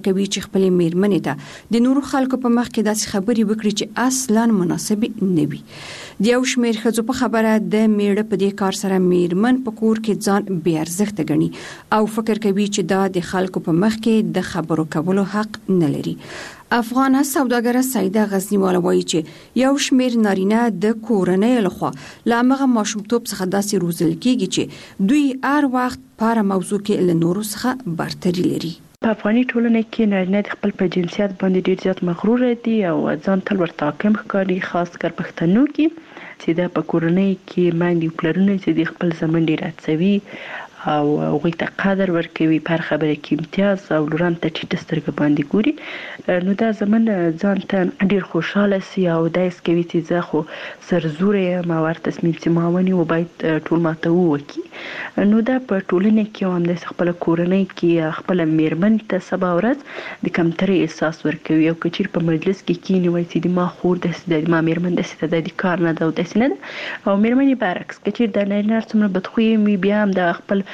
کوي چې خپل میرمنې ته د نورو خلکو په مخ کې داسې خبرې وکړي چې اصلاً مناسب نه وي. د یو شمېر ښځو په خبره د میړه په دې کار سره میرمن په کور کې ځان بې ارزښته ګڼي او فکر کوي چې دا د خلکو په مخ کې د خبرو کولو حق نه لري. افغانه سوداګره سعیده غزنیواله وایي چې یو شمېر نارینه د کورنۍ لخوا له همغه ماشومتوب څخه داسې روزل کېږي چې دوی هر وخت په هره موضوع کې له نورو څخه برتري لري. په افغاني ټولنه کې نارینه د خپل په جنسیت باندې ډیر زیات مغرور دي او ځان تل ورته حاکم ښکاري، خاص کر پښتنو کې چې د په کورنۍ کې باندې پلرونه چې د خپل زمن ډیر هڅوي او هغوی ته قدر ورکوي، په هر خبره کې امتیاز او لوران ته ټیټه سترګه باندې ګوري. نو دا زمن ځان ته ډیر خوشحاله سي او دا یې کوي چې زه خو سرزوره یم او هر تصمیم چې ما ونیو باید ټول ماته ووکړي. نو دا په ټولنه کې هم د خپل کورنۍ کې خپل میرمن ته سبا ورځ د کمترۍ احساس ورکوي او که چیرې په مجلس کې کینی وایي چې د ما خور داسې ده، ما میرمن داسې ده، د کار نه ده او داسې نه ده. او میرمن یې برعکس که چیرې د نارینه څومره بدخویه وي بیا هم د خپل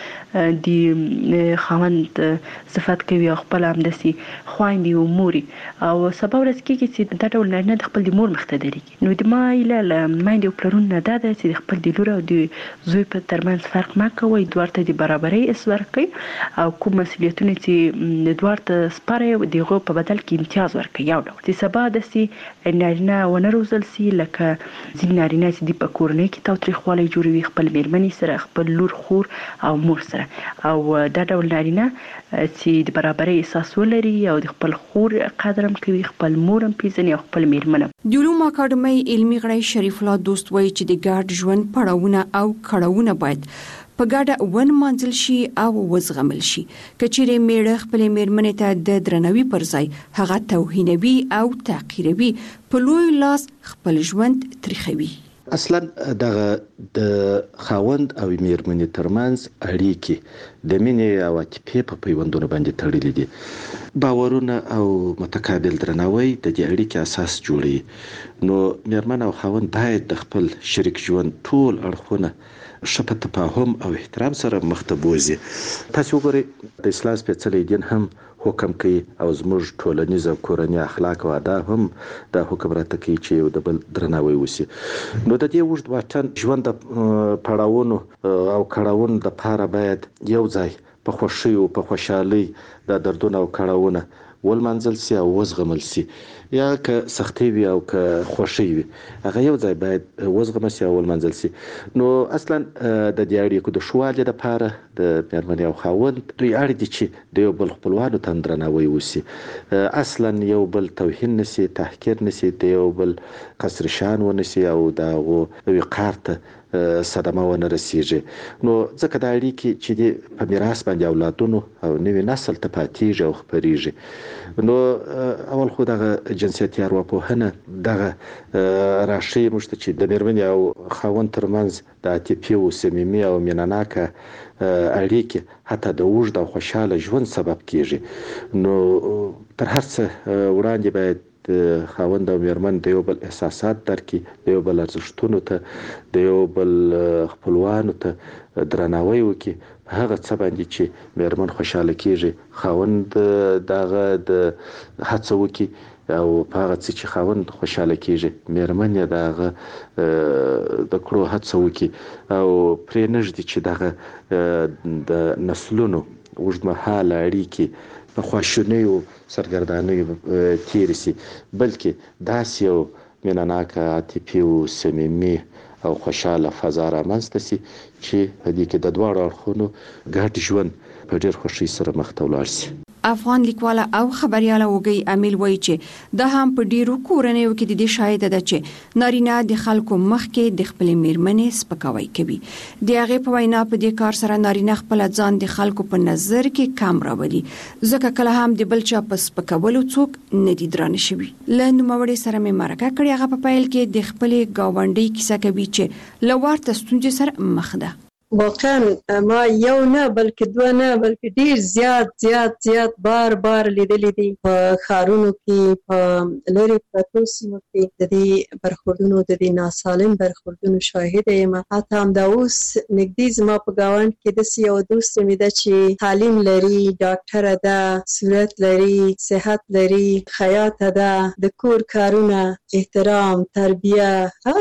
د خاوند صفت کوي او خپل همداسې خویندې او موري او سبا ورځ کېږي چې دا ډول نارینه د خپل د مور مخ ته درېږي. نو د ما هیله له میندې او پلرونو نه دا ده چې د خپل د لور او د زوی په ترمنځ فرق مه کوئ، دواړو ته د برابرۍ حس ورکړئ او کوم مسؤلیتونه چې دواړو ته سپارئ د هغو په بدل کې امتیاز ورکړئ. یو ډول چې سبا داسې نارینه ونه روزل سي لکه ځینې نارینه چې د په کورنۍ کې تاوتریخوالی جوړوي خپل میرمنې سره، خپل لور، خور او مور سره. او دا ډول نارینه چې د برابرۍ احساس ولري او د خپل خور قدر هم کوي، خپل مور هم پیژني او خپل میرمن هم. د علومو اکاډمۍ علمي غړی شریف الله دوست وایي چې د ګډ ژوند پړاوونه او کړاوونه باید په ګډه ونمانځل شي او وزغمل شي. که چیرې میړه خپلې میرمنې ته د درناوي پر ځای هغه توهینوي او تحقیروي، په لوی لاس خپل ژوند تریخوي. اصلا دغه د خاوند او میرمنې ترمنځ اړیکې د مینې او عاطفې په پیوندونو باندې تړلې دي. باورونه او متقابل درناوی د دې اړیکې اساس جوړوي. نو میرمن او خاوند باید د خپل شریک ژوند ټول اړخونه ښه په تفاهم او احترام سره مخ ته بوځي. تاسو وګورئ د اسلام سپېڅلی دین هم حکم کوي او زموږ ټولنیز او کورنی اخلاق او آداب هم دا حکم راته کوي چې یو د بل درناوی وشي. نو د دې اوږد واټن ژوند د پړاوونو او کړاوونو لپاره باید یو ځای په خوښۍ او په خوشحالۍ د دردونه او کړاوونه ولمانځل سي او وزغمل سي. یا که سختي وي او که خوښي وي هغه یو ځای باید وزغمل سي او ولمانځل سي. نو اصلا د دې اړیکو د ښه والي لپاره د میرمنې او خاوند دوی اړ دي چې د یو بل خپلوانو ته درناوی وشي، اصلا یو بل توهین نسي، تحقیر نسي، د یو بل قصر شان ونسي او د هغو وقار ته صدمه ونه رسیږي. نو ځکه دا اړیکې چې د په میراث باندې اولادونو او نوي نسل ته پاتېږي او خپریږي. نو اول خو دغه جنسیتي ارواپوهنه دغه راښیي موږ ته چې د میرمنې او خاوند ترمنځ د عاطفي او صمیمي او مینهناکه اړیکې حتی د اوږد او خوشحاله ژوند سبب کېږي. نو تر هر څه وړاندې باید د خاوند او میرمن د یو بل احساسات درکړي، د یو بل ارزښتونو ته، د یو بل خپلوانو ته درناوی وکړي. په هغه څه باندې چې میرمن خوشحاله کېږي خاوند دغه د هڅه وکړي او په هغه څه چې خاوند خوشحاله کېږي میرمن یې دغه د کړو هڅه وکړي او پرې نږدي چې دغه د نسلونو اوږدمهاله اړیکې په خواشینیو سرګردانیو تېرې سي، بلکې داسې یو مینهناکه عاطفي او صمیمي او خوشحاله فضا رامنځته سي چې په دې کې د دواړو اړخونو ګډ ژوند په ډېر خوښۍ سره مخ ته ولاړ سي. افغان لیکواله او خبرياله وګي امیل وایي چې د هم په ډیرو کورنیو کې د دې شاهد ده چې نارینه د خلکو مخ کې د خپل میرمنې سپکاوی کوي. د هغه په وینا په دې کار سره نارینه خپل ځان د خلکو په نظر کې کم راوړي، ځکه کله هم د بل چا په سپکولو څوک نه دي درانه شوي. له نوموړي سره مې مرکه کړې، هغه په پیل کې د خپل گاونډي کیسه کوي چې له ورته ستونزې سره مخ ده. واقعا ما یو نه بلکې دوه نه بلکې ډیر زیات بار لیدلې دي په ښارونو کې، په لرې پرتو سیمو کې د دې برخوردونو، د دې ناسالم برخوردونو شاهده یم. حتی همدا اوس نږدې زما په ګاونډ کې داسې یو دوست مې ده چې تعلیم لري، ډاکټره ده، صورت لري، صحت لري، خیاطه ده، د کور کارونه، احترام، تربیه،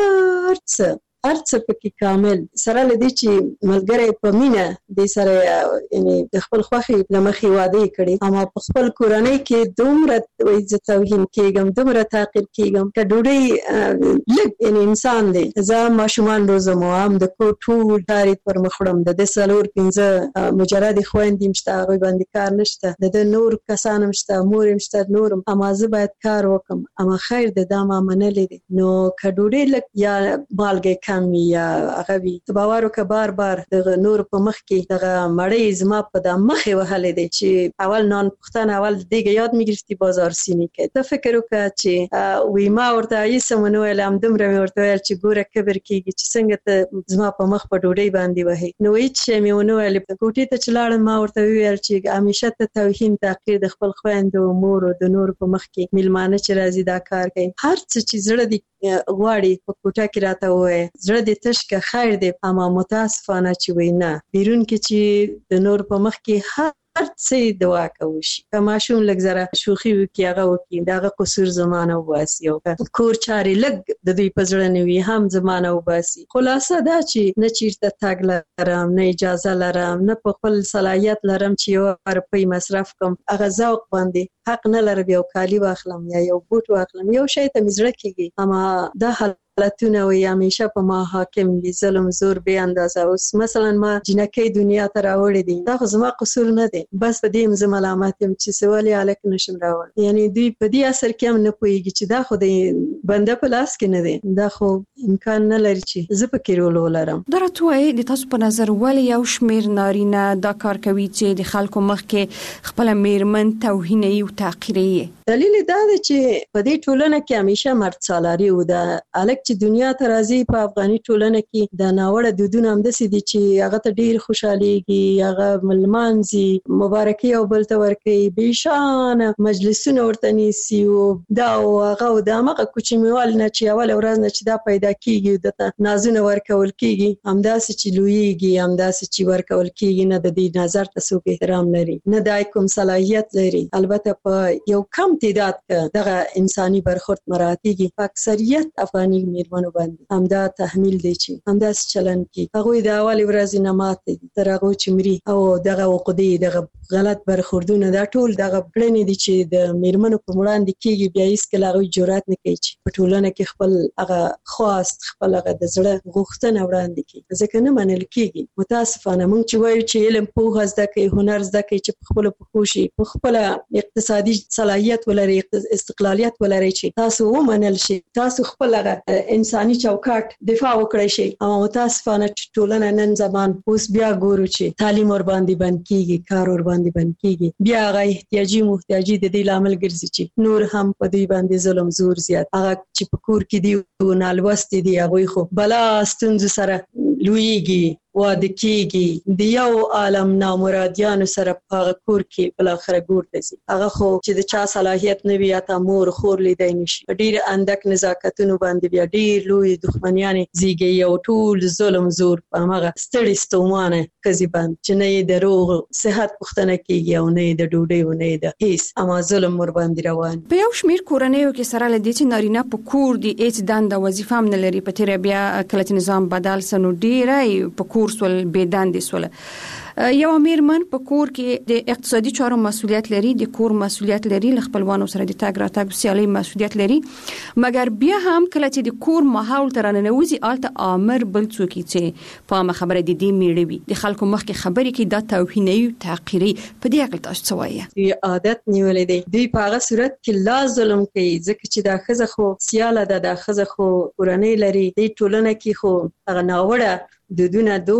هر څه پکې کامل، سره له دې چې ملګری په مینه دې سره یعنی د خپل خوښې له مخې واده یې کړی، اما په خپل کورنۍ کې دومره زه توهین کېږم، دومره تحقیر کېږم که ډوډۍ لږ یعنی انسان دی. زه ماشومان روزم او هم د کور ټول کار یې پر مخ وړم، د 4-5 مجردې خویندې هم شته، هغوی باندې کار نشته، د ده نور کسان هم شته، مور هم شته، نورم، اما زه باید کار وکړم. اما خیر د دا ما منلې دي. نو که ډوډۍ لږ یا مالګې کم یا هغه وي، ته باور وکړه بار دغه نور په مخ کې دغه مړۍ زما په دا مخې وهلې دی چې اول نان پختن، اول دیگه یاد میگرفتی بازار سینی که. ته فکر وکړه چې وی ما ورته ایسه مونو ویل، هم دومره مې ورته ویل چې ګوره کبر کېږي چې څنګه ته زما په مخ په ډوډۍ باندې وهې. نو هېڅ شی مې ونه ویل. کوټې ته چې لاړم ما ورته وویل چې همیشه ته توهین تحقیر د خپل خویندو، مور او د نورو په مخ کې میلمانه چې راځي دا کار کوي. هر څه چې زړه دې غواړي په کوټه کې راته ووایه، زړه دې تش که خیر دی. اما متاسفانه چې وی نه، بیرون کې چې د نور په مخ کې هر څه دعا کوي شي. که ماشوم لږ زره شوخي وکړي هغه وکړي، دغه قصور زمانه وباسي، او کور چارې لږ د دوی په زړه نه وي هم زمانه وباسي. خلاصه دا چې نه چیرته تګ لرم، نه اجازه لرم، نه په خپل صلاحیت لرم چې یو روپۍ مصرف کړم. هغه ذوق باندې حق نه لرم یو کالي واخلم یا یو بوټ واخلم، یو شی ته مې زړه کېږي. اما دا حالتونه وي همیشه په ما حاکم دي، ظلم زور بې اندازه. اوس مثلا ما جنکۍ دنیا ته راوړې دي، دا خو زما قصور نه دی، بس په دې زه ملامت یم چې څه ولې هلک نشم راوړی. یعنی دوی په دې اثر کې هم نه پوهېږي چې دا خو د بنده په لاس کې نه دی، دا خو امکان نه لري چې زه پکې رول ولرم. دا راته وایي د تاسو په نظر ولې یو شمېر نارینه دا کار کوي چې د خلکو مخ کې خپله میرمن توهینوي او تحقیروي؟ دلیل دا دی چې په دې ټولنه کې همیشه مرد سالاري و. د هلک چې دنیا ته راځي په افغاني ټولنه کې د ناوړه دودونه همداسې دي چې هغه ته ډېر خوشحالېږي، هغه لمانځي، مبارکي یو بل ته ورکوي، بېشانه مجلسونه ورته نیسي او دا او هغه او د همغه کوچنیوالي نه چې اوله ورځ نه چې دا پیدا کېږي دته نازونه ورکول کېږي، همداسې چې لویېږي، همداسې چې ورکول کېږي. نه د دې نظر ته څوک احترام لري، نه دا کوم صلاحیت لري. البته په یو کم تعداد که دغه انساني برخورد مراعاتېږي، په اکثریت افغاني میرمنو باندې همدا تحمیل دی چې همداسې چلند کوي. هغوی د اولې ورځې نه ماتې دي تر هغو چې مري، او دغه عقدې، دغه غلط برخوردونه، دا ټول دغه کړنې دي چې د میرمنو په وړاندې کېږي. بیا هېڅکله هغوی جرأت نه کوي چې په ټولنه کې خپل هغه خواست، خپل هغه د زړه غوښتنه وړاندې کړي، ځکه نه منل کېږي. متاسفانه موږ چې وایو چې علم، پوهه زده کړي، هنر زده کړي، چې په خپلو پښو شي، په خپله اقتصادي صلاحیت ولري، استقلالیت ولري، چې تاسو ومنل شي، تاسو خپل انساني چوکاټ دفاع وکړئ شي. اما متاسفانه ټولنه نن زمان اوس بیا ګورو چې تعلیم ور باندې بند کیږي، کار ور باندې بند کیږي، بیا هغه احتیاجي محتاجي د دې لامل ګرځي چې نور هم په دوی باندې ظلم زور زیات. هغه چې په کور کې دی او نالوستي دي، هغوی خو بلا ستونزو سره لویږي، واده کېږي، د یو عالم نامرادیانو سره په هغه کور کې بالاخره ګور ته ځي. هغه خو چې د چا صلاحیت نه وي، یا تا مور خور لیدی نشي، په ډېر اندک نزاکتونو باندې بیا ډېر لوی دښمنیانې زیږوي، او ټول ظلم زور په همغه ستړي ستومانه ښځې باندې چې نه یې د روغ صحت پوښتنه کېږي، او نه یې د ډوډۍ، او نه یې د هېڅ، اما ظلم ور باندې روان. په یو شمېر کورنیو کې سره له دې چې نارینه په کور دي، هېڅ دنده وظیفه هم نه لري. په تېره بیا کله چې نظام بدل سه نو ډېری په کور سول، بې دندې سوله. یو میرمن په کور کې د اقتصادي چارو مسؤلیت لري، د کور مسؤلیت لري، له خپلوانو سره د تګ راتګ سیالي مسؤلیت لري، مګر بیا هم کله چې د کور ماحول ته راننوځي، هلته امر بل څوک چې په عامه خبره د دې میړه وي، د خلکو مخکې خبرې کوي، دا توهینوي، تحقیري. په دې هکله تاسو څه وایئ؟ دوی عادت نیولی دی، دوی په هغه صورت کې لا ظلم کوي، ځکه چې دا ښځه خو سیاله ده، دا ښځه خو کورنۍ لري. دې ټولنه کې خو هغه ناوړه دودونه دونه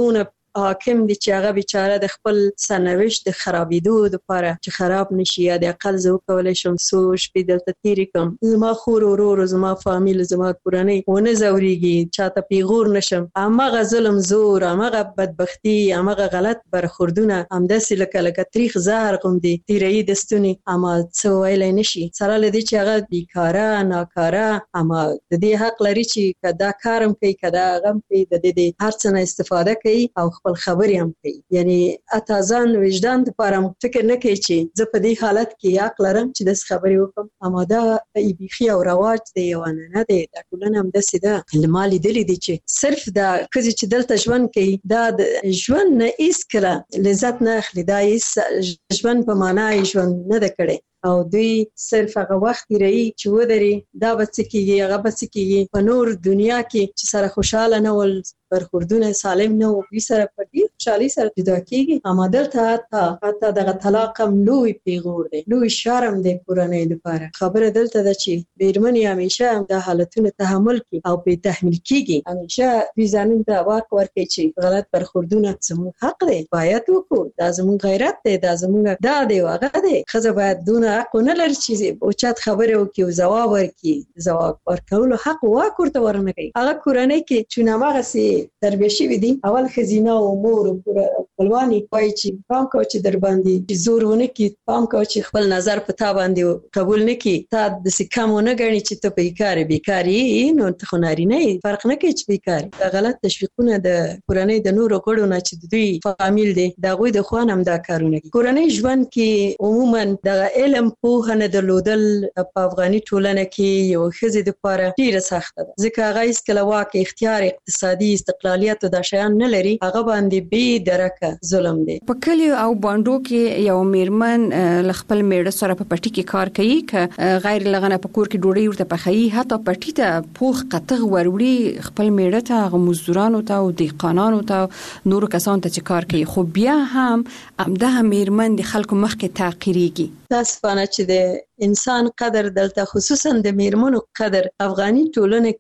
حاکم دی چې هغه بیچاره د خپل سرنوشت د خرابېدو لپاره چې خراب نشي یا د اقل زه وکولی شم څو شپې دلته تېرې کړم، زما خور ورور زما فامیل زما کورنۍ ونه ځورېږي، چاته پیغور نشم. هماغه ظلم زور، هماغه بدبختي، هماغه غلط برخوردونه همداسې لکه تریخ زهر غوندې تېروي د ستوني، اما څه ویلی نشي. سره له دې چې هغه بیکاره ناکاره، اما د دې حق لري چې که دا کار هم کوي که دا هغه هم کوي، د دې هر څه نه استفاده کوي او خپل خبرې هم کوي. یعنې حتی ځان وجدان دپاره فکر نه کوي چې زه په دې حالت کې حق لرم چې داسې خبرې وکړم. اما دا بیخي او رواج دی، یو عنعنه دی. دا ټولنه همداسې ده. ما لیدلي دي چې صرف دا ښځې چې دلته ژوند کوي دا د ژوند نه هېڅکله لذت نه اخلي، دا هېڅ ژوند په معنا یې ژوند نه ده کړی او دوی صرف هغه وخت تېروي چې ودرې دا به څه کېږي هغه به څه کېږي. په نور دنیا کې چې سره خوشحاله نه ول، برخوردونه سالم نه و، دوی سره په ډېر خوشحالۍ سره جدا کېږي. اما دلته حتی دغه طلاق هم لوی پیغور دی، لوی شرم دی کورنۍ لپاره. خبره دلته ده چې مېرمنې همیشه دا حالتونه تحمل کړي او پرې تحمیل کېږي. همیشه دوی ځانونو ته واک ورکوي چې غلط برخوردونه زموږ حق دی، باید وکړو، دا زموږ غیرت دی، دا زموږ دا دی او هغه دی. ښځه باید دونه حق ونه لري چې اوچت خبرې وکړي او ځواب ورکړي. ځواب ورکولو حق واک ورته ورنه کوي. هغه کورنۍ کې چې هماغسې تربیه شوي دي، اول ښځینه او مور خپلوانې وایي چې پام کوه چې در باندې زور ونه کړي، پام کوه چې خپل نظر په تا باندې قبول نه کړي، تا داسې کم ونه ګڼي چې ته بیکار یې، نو ته خو نارینه یې، فرق نه کوي چې بیکار یې. دا غلط تشویقونه د کورنۍ د نورو غړو نه چې د دوی فامیل دی د هغوی د خوا نه هم دا کارونه کوي. کورنۍ ژوند کې عموما دغه علم پوهه نه درلودل په افغاني ټولنه کې یو ښځې دپاره ډېره سخته ده، ځکه هغه هېڅکله واک، اختیار، اقتصادي استقلالیت او دا شیان نه لري. هغه باندې بې درکه ظلم دی. په کلیو او بانډو کې یو میرمن له خپل میړه سره په پټي کې کار کوي، که غیر لغنه په کور کې ډوډۍ ورته پخوي، حتی پټي ته پوخ قطغ وروړي خپل میړه ته، هغه مزدورانو ته او دهقانانو ته، نورو کسانو ته چې کار کوي. خو بیا هم همدغه میرمن د خلکو مخکې تعقیریږي. متاسفانه چې د انسان قدر دلته خصوصا د میرمنو قدر افغاني ټولنه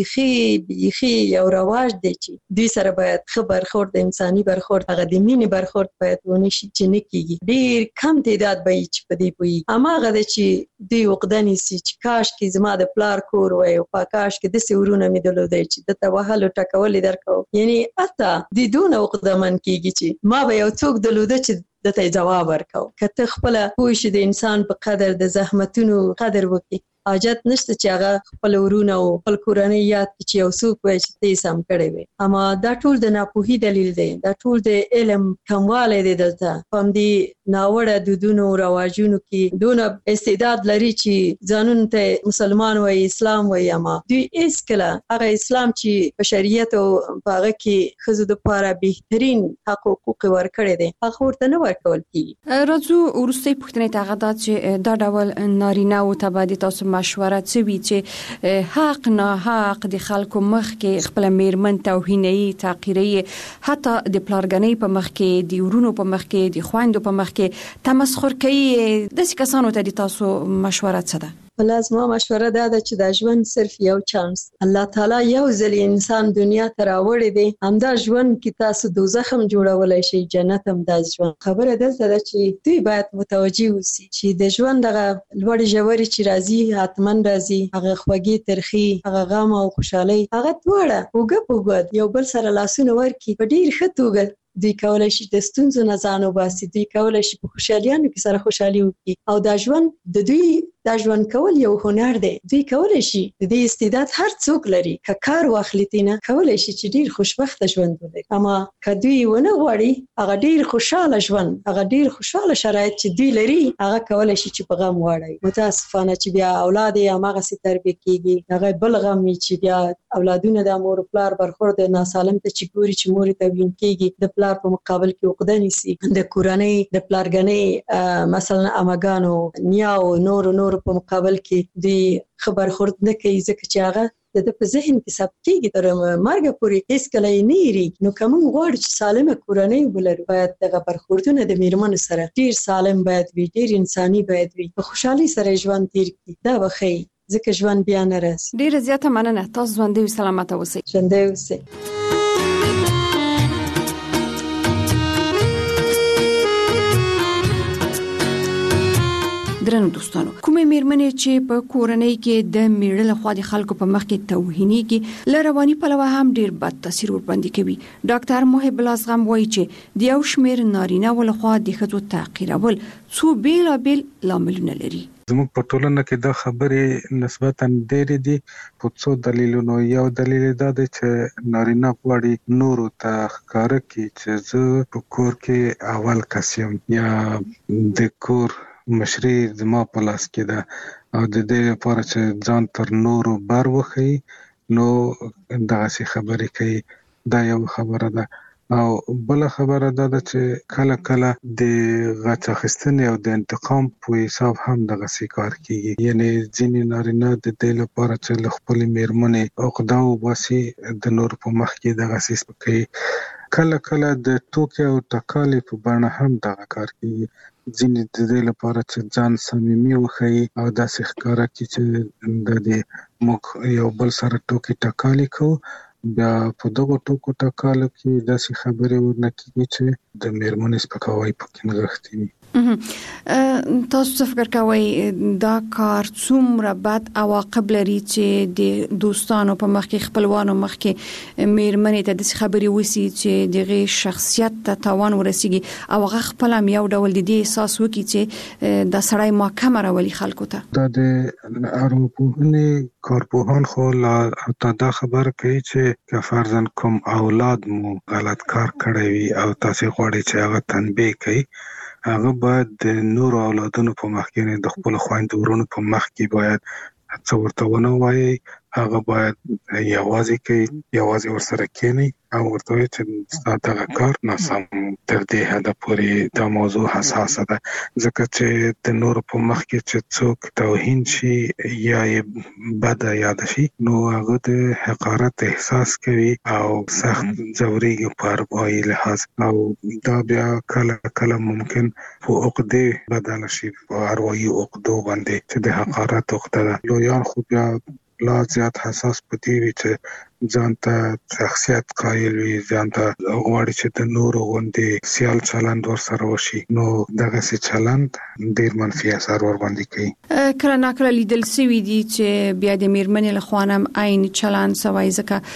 کې بیخي یو رواج دی چې دوی سره باید ښه برخورد، د انساني برخورد، هغه د مینې برخورد باید ونه شي چې نه کېږي. ډېر کم تعداد به وي چې په دې پوهېږي. هماغه ده چې دوی عقده نیسي چې کاش کې زما د پلار کور وای او په کاش کې داسې ورونه مې درلودی چې دته وهل او ټکول یې درکوم. یعنې حتی دوی دونه عقدهمن کېږي چې ما به یو څوک درلوده چې دته جواب ورکو. که ته خپله پوه شې د انسان په قدر، د زحمتونو قدر وکړي، حاجت نشته چې هغه خپل ورونه او خپل کورنۍ یاد کړي چې یو څوک وایي چې ته یې سم کړی وې. اما دا ټول د ناپوهي دلیل دی، دا ټول د علم کموالی دی. دلته په همدې ناوړه دودونو رواجونو کې دونه استعداد لري چې ځانونو ته مسلمان وایي، اسلام وایي، اما دوی هېڅکله هغه اسلام چې په شریعت او په هغه کې ښځو دپاره بهترین حق حقوق ورکړی دی هغه ورته نه ورکول کېږي. راځو وروستۍ پوښتنې ته، هغه دا چې دا ډول نارینه‌و ته به د تاسو مشوره څه وي چې حق ناحق د خلکو مخ کې خپل میرمن توهینوي، تحقیروي، حتی د پلارګنۍ په مخ کې، د ورونو په مخ کې، د خویندو په مخ کې تمسخر کوي، داسې کسانو ته د تاسو مشوره څه ده؟ بله زما مشوره دا ده چې دا ژوند صرف یو چانس، الله تعالی یو ځل انسان دنیا ته راوړی دی، همدا ژوند کې تاسو دوزخ هم جوړولی شئ، جنت هم دا ژوند. خبره دلته ده چې دوی باید متوجه اوسي چې د ژوند هغه لوړې ژورې چې راځي، حتما راځي، هغه خوږې ترخي، هغه غم او خوشحالۍ، هغه دواړه اوږه په اوږه یو بل سره لاسونه ورکړي په ډېر ښه توګه. دوی کولای شي د ستونزو نه ځان وباسي، دوی کولای شي په خوشحالیانو کې سره خوشحالي وکړي. او دا ژوند د دوی دا ژوند کول یو هنر دی. دوی کولای شي د دې استعداد هر څوک لري، که کار واخلي تینه کولای شي چې ډیر خوشبخته ژوند ولري. اما که دوی ونه غواړي هغه ډیر خوشاله ژوند، هغه ډیر خوشاله شرایط چې دوی لري هغه کولای شي چې په غم واړي. متاسفانه چې بیا اولاد یې هماغسې تربیه کېږي، هغه بل غم وي چې بیا اولادونه د مور پلار برخورد ناسالم ته چې ګوري چې مور ته وین کېږي، د پلار په مقابل کې عقده نیسي، د کورنۍ د پلارګنۍ مثلا اماګانو، نیاو، نور په مقابل کې دوی ښه برخورد نه کوي، ځکه چې هغه د په ذهن کې ثبت کېږي تر مرګه پورې هېڅکله یې نه هېرېږي. نو که موږ غواړو چې سالمه کورنۍ ولرو، باید دغه برخوردونه د میرمنو سره ډېر سالم باید وي، ډېر انساني باید وي، په خوشحالۍ سره ژوند تېر کړي. دا به ښایي، ځکه ژوند بیا نه راځي. ډېره زیاته مننه، تاسو ژوندی او سلامته اوسئ. ژوندی اوسئ. درنو دوستانو کومې میرمنې چې په کورنۍ کې د میړه لخوا د خلکو په مخ کې توهینيږي لرواني پلوه هم ډیر بد تاثیر ورباندې کوي. ډاکټر محب الله زغم وایي چې د یو شمېر نارینه ولخوا د ښځو تعقیرول څو بیلابیل لاملونه لري. زموږ په ټولنه کې دا خبرې نسبتاً ډېرې دي په څو دلیلونو. یو دلیل دا دی چې نارینه غواړي نورو ته ښکاره کړي چې زه په کور کې اول کس یم یا د کور مشري زما په لاس کې ده او د دې لپاره چې ځان تر نورو بر وښیي نو دغسې خبرې کوي. دا یو خبره ده. او بل خبره دا ده چې کله کله د غچ اخیستنې او د انتقام په حساب هم دغسې کار کیږي. یعنی ځینې نارینه د دې لپاره چې له خپلې میرمنې عقده وباسي د نورو په مخ کې دغسې سپکوي. کله کله د ټوکې او ټکالې په بڼه هم دغه کار کیږي. ځینې د دې لپاره چې ځان صمیمي وښیي او داسې ښکاره کړي چې د دې موږ یو بل سره ټوکې ټکالې کوو. بیا په دغو ټوکو ټکالو کې داسې خبرې ورنه کېږي چې د میرمنې سپکاوی پکې نغښتی وي. تاسو څه فکر کوئ دا کار څومره بد عواقب لري چې د دوستانو په مخ کې خپلوانو مخ کې میرمنې ته د خبرې وسی چې دغه شخصیت ته تاوان ورسیږي او هغه خپل هم یو ډول د دې احساس وکړي چې د سړی محکمه راولي خلکو ته. دا د ارواپوهنې کارپوهان خو لا دا خبره کوي چې که فرضاً کوم اولاد مو غلط کار کړی وي او تاسو غواړئ چې هغه تنبیه کړئ هغه باید د نورو اولادونو په مخ کې د خپل خویندو ورونو په مخ کې باید څه ورته ونه وایي. هغه باید یوازې ورسره کېني او ورته وایي چې دغه کار ناسم تر دې حده پورې دا موضوع حساسه ده ځکه چې د نورو په مخ کې چې څوک توهین شي یا یې بده یاد شي نو هغه د حقارت احساس کوي او سخت ځورېږي په اروايي لحاظ او دا بیا کله کله ممکن په عقدې بدل شي په اروايي عقدو باندې چې د حقارت عقده ده. لویان خو بیا لا زیات حساس پدې وي چې ځان ته شخصیت قایل وي ځان ته غواړي چې د نورو غوندې سیال چلند ورسره وشي نو دغسې چلند ډېر منفي اثر ورباندې کوي. کله ناکله لیدل سوي دي چې بیا د میرمنې له خوا هم عین چلند سوی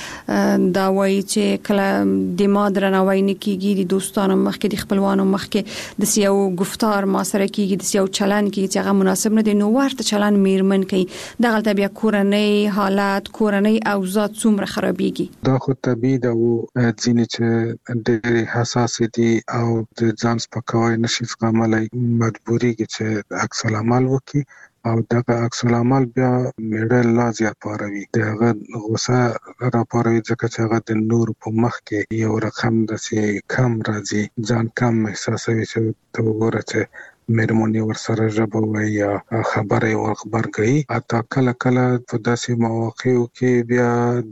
ځکه دا وایي چې کله د ما درناوی نه کیږي د دوستانو مخکې د خپلوانو مخکې د سیاو گفتار ما سره کیږي د سیاو چلند کیږي چې هغه مناسب نه دی نو ورته چلند میرمن کوي. دغلته بیا کورنۍ حالات کورنۍ اوضاع څومره خرابېږي. دا خو طبیعي ده او ځینې چې ډېرې حساسې دي او د ځان سپکاوی نشي زغملی مجبورېږي چې عکس العمل وکړي او دغه عکس العمل بیا میړه لا زیات پاروي د هغه غوسه راپاروي ځکه چې هغه د نورو په مخ کې یو رقم داسې کم راځي ځان کم احساسوي چې ته وګوره چې میرمنې ورسره ژبه وایي یا خبره یې ورغبرګوي. حتی کله کله په داسې مواقعو کې بیا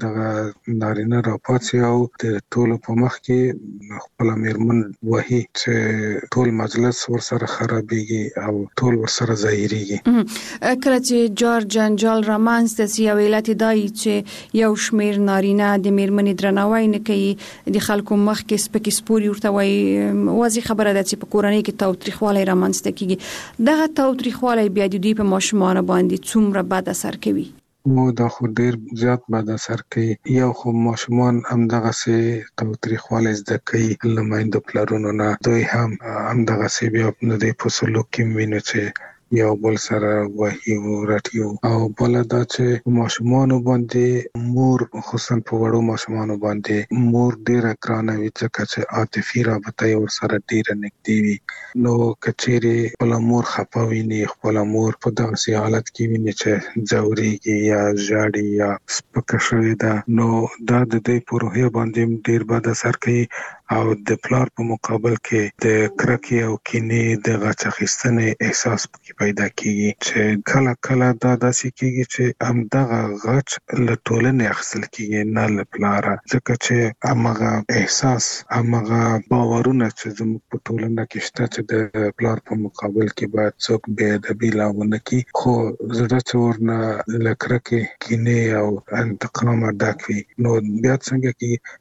دغه نارینه راپاڅي او د ټولو په مخ کې خپله میرمن وهي چې ټول مجلس ورسره خرابېږي او ټول ورسره ظاهرېږي. کله چې جار جنجال رامنځته سي او علت دا وي چې یو شمېر نارینه د میرمنې درناوی نه کوي د خلکو مخ کې سپکې سپورې ورته وایي واضح خبره ده چې په کورنۍ کې تاوتریخوالی رامنځته کیږي. دغه تاوتریخوالی بیا د دوی په ماشومانو باندې څومره بد اثر کوي؟ دا خو ډیر زیات بد اثر کوي. یو خو ماشومان هم دغسې تاوتریخوالی زده کوي له میندو پلرونو نه. دوی هم دغسې بیا د دې په سلوک کې وینو چې یو بل سره وهي او رټي او بل دا چې ماشومان باندې مور خصوصا په وړو ماشومان باندې مور ډیره ګرانه وي ځکه چې عاطفي رابطه یې ورسره ډیره نږدې وي نو کچېرې خپل مور خپه ویني خپل مور په داسې حالت کې ویني چې ځورېږي یا ژاړي یا سپکه شوې ده نو دا د دې په روحیه باندې ډیر بد اثر کوي او د پلار په مقابل کې د کرکې او کینې د غچ اخیستنې احساس پکې پیدا کیږي چې کله کله دا داسې کیږي چې همدغه غچ له ټولنې اخیستل کیږي نه له پلاره ځکه چې همغه احساس همغه باورونه چې زموږ په ټولنه کې شته چې د پلار په مقابل کې باید څوک بې ادبي لا ونه کړي خو زړه چې ورنه له کرکې کینې او انتقامه ډک وي نو بیا څنګه کیږي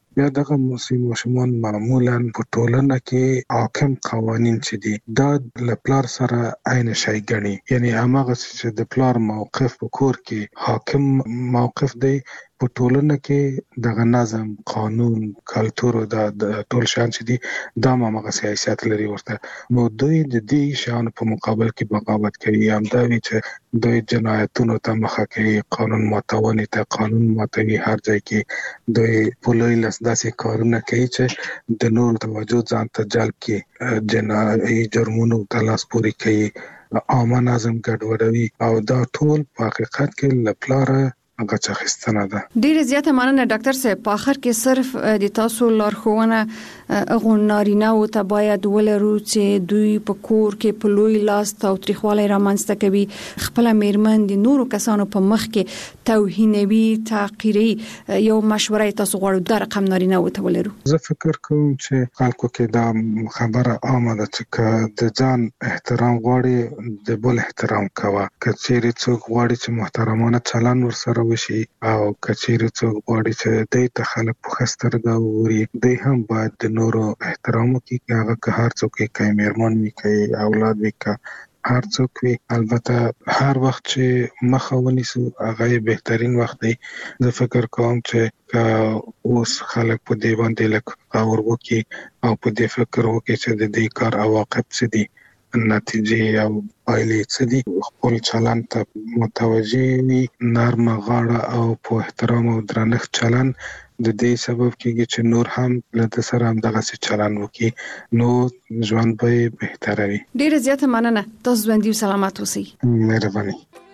بیا دغه ماشومان معمولا په ټولنه کې حاکم قوانین چې دي دا له پلار سره عین شی ګڼي، یعنی هغه چې د پلار موقف په کور کې حاکم موقف دی په ټولنه کې دغه نظم، قانون، کلتور او د ټول شان چې دي دا هغه سیاست لري ورته. نو دوی د دې شان په مقابل کې بغاوت کوي، هم دا وی چې دوی جنایتونو ته مخه کوي، قانون ماتونې ته قانون ماتوي، هر ځای کې دوی په لوی لاس داسې کارونه کوي چې د نور توجه ځان ته جلب کړي، جنایي جرمونو ته لاس پورې کوي، عامه نظم ګډوډوي او دا ټول په حقیقت کې له پلاره غچ اخیستنه ده. ډیره زیاته مننه ډاکټر صاحب. په اخر کې صرف د تاسو لارښوونه غونارینه او ته باید ولرو چې دوی په کور کې په لوی لاس تاوتریخوالی رامنځته کوي، خپل میرمن د نورو کسانو په مخ کې توهینوي، تحقیري. یو مشوره تاسو غواړو دا رقم نارینه او ته ولرو. زه فکر کوم چې خلکو کې دا خبره عامه ده چې د ځان احترام غواړي د بل احترام کوه. کچېرې څوک غواړي چې محترمانه چلند ورسره وشي او کچېرې څوک غواړي چې دوی ته خلک په ښه سترګه وګوري، دوی هم باید د نورو احترام وکړي، هغه که هر څوک یې کوي، میرمن وي کوي، اولاد وي که هر څوک وي. البته هر وخت چې مخه ونیسو هغه بهترین وخت دی. زه فکر کوم چې اوس خلک په دې باندې لږ غور وکړي او په دې فکر وکړي چې د دې کار عواقب څه دي، نتیجې او پایلې څه دي، خپل چلند ته متوجه وي، نرمه غاړه او په احترام او درنښت چلند د دې سبب کېږي چې نور هم له سره هم دغه چلند وکړي، نو ژوند به بهتره وي. ډیره زیاته مننه. تاسو ژوندي او سلامت اوسئ. مهرباني.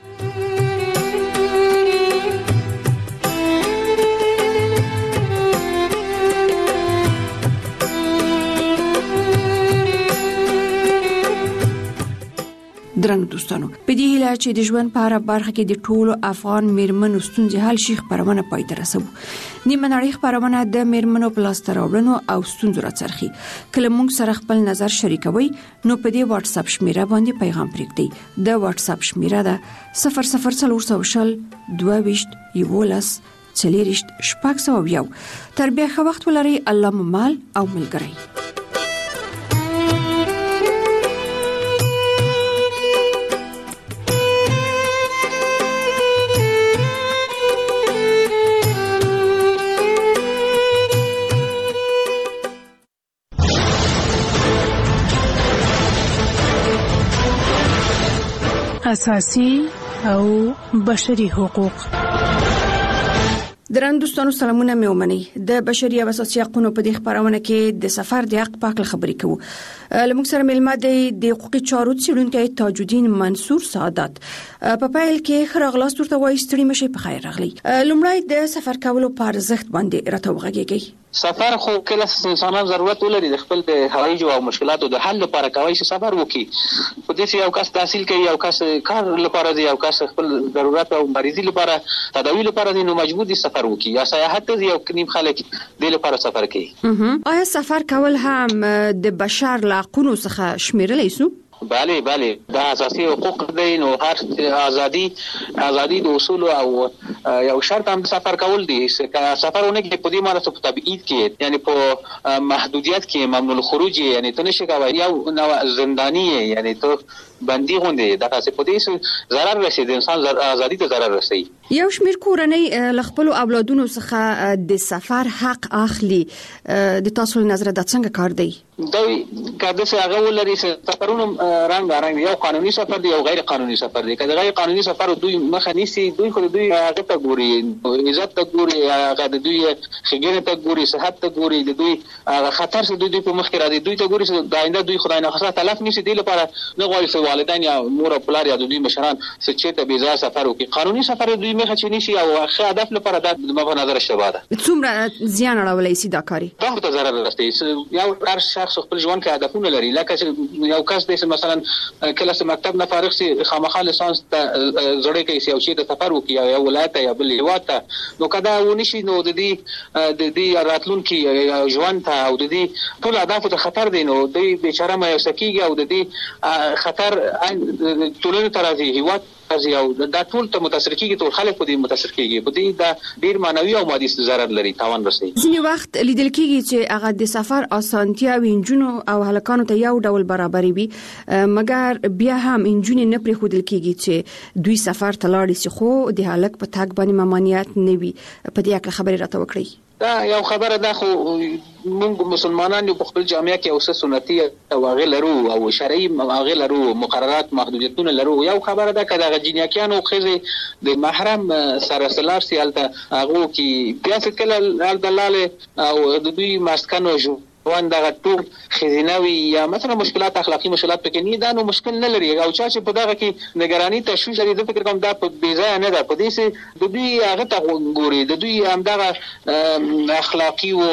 درنو دوستانو، په دې هیله چې د ژوند په هر برخه کې د ټولو افغان میرمنو ستونزې حل شي خبرونه پای ته رسوو. نیمه نړۍ خبرونه د میرمنو په لاس راوړنو او ستونزو راڅرخي. کله موږ سره خپل نظر شریکوي نو په دې واتس اپ شمیره باندې پیغام پرېږدئ. د واتس اپ شمیره ده 0040 22 11 40 601. تر بیا ښه وخت ولرئ. الله مو مال او ملګری. اساسي او بشري حقوق. درنو دوستانو سلامونه مې ومنئ. د بشري او اساسي حقوقو په دې خبرونه کې د سفر د حق پاک خبرې کوو. لمونږ سره ملما د حقوقي چارو څېړونکی تاج الدین منصور سعادت. په پایل کې خراغلاس ورته وایي ستړي مشي په خیر راغلی. لومړی د سفر کولو په ارزښت باندې راته وغږیږي. سفر خو کله انسانان ضرورت ولري د خپل د هوایي او مشکلاتو د حل لپاره کوي چې سفر وکړي. په دې یو کس تحصیل کوي، یو کس کار لپاره دی، یو کس خپل ضرورت او مریضي لپاره تداوی لپاره دی، نو مجبور دي سفر وکړي یا سیاحت ته یو کنیم خلک د لپاره سفر کوي. آیا سفر کول هم د بشر له حقوقو څخه شمیرل شي؟ بله دا اساسي حقوق دي. نو هر ازادي د اصول او یو شرط هم سفر کول دي. سفرونه کې په دې معنی ته په تبعید کې یعنی په محدودیت کې ممنوع الخروج یعنی ته نشي کوي، یو نو زندانی یعنی ته بندي غونډه د تاسو په دې ضرر رسي، د انسان ازادي ته ضرر رسي. یو شمیر کورنۍ لخپل اولادونو څخه د سفر حق اخلي. د تاسو نظر د څنګه کار دی؟ دوی کله چې هغه ولري سفرونه رنګ یو قانوني سفر دی او غیر قانوني سفر دی. کله غیر قانوني سفر دوی مخه نیسي، دوی خو دوی هغه ته ګوري، عزت ته ګوري، هغه د دوی خګینه ته ګوري، صحت ته ګوري، د دوی خطر څخه دوی په مخ کې راځي، دوی ته ګوري چې د آینده دوی خدای نه خاصه تلف نشي. دی لپاره نه غواړي والدین یا مور او پلار یا دوی مشران چې ته بيزا سفر وکړي. قانوني سفر دوی مخه چي نشي او ښه هدف لپاره د په نظر شته ده. څومره زیان اړولای شي دا کاری؟ دا ته ضرر رسي. یو هر شخص خپل ژوند کې هدفونه لري. لکه یو کس د مثلا کله چې مکتب نه فارغ سي خامخا لیسانس ته زړه کوي او چې د سفر وکړي یا ولایت یا بل هیواد ته، نو کدا ونشي نو د دې راتلونکي ژوند ته او د دې ټول اهداف ته خطر دی. نو دوی بیچاره مې سکیږي او د دې خطر ټولنه ته راځي، هیواد او دا ټول ته متاثر کیږي، ټول خلک په دې متاثر کیږي، په دې دا ډیر معنوي او مادي ضرر لري، تاوان رسوي. ځینې وخت لیدل کیږي چې هغه د سفر اسانتیا وینجونو او هلکانو ته یو ډول برابري وي، مګر بیا هم انجونې نه پرې خودل کیږي چې دوی سفر ته لاړ شي، خو د هلک په تاګ باندې ممانعت نه وي. په دې اړه خبرې راته وکړئ. دا یو خبره ده، خو موږ مسلمانان په خپل جامعه کې اوسه سنتي او هغه لرو او شرعي هغه لرو، مقررات محدودیتونه لرو. یو خبره ده که د جنیاکانو خزه د محرم سره سلار سي الته هغه کې بیا څه کله دلاله او د دوی مسکنو وان دغه ټول خزینوي یا مثلا مشکلات اخلاقی مشکلات پکې نه دا نو مشکل نه لري، او چې په دغه کې نگرانی تشویش لري. د فکر کوم دا په بیځای نه ده، په دې سه د دوی هغه ته ګوري، د دوی همدغه اخلاقی او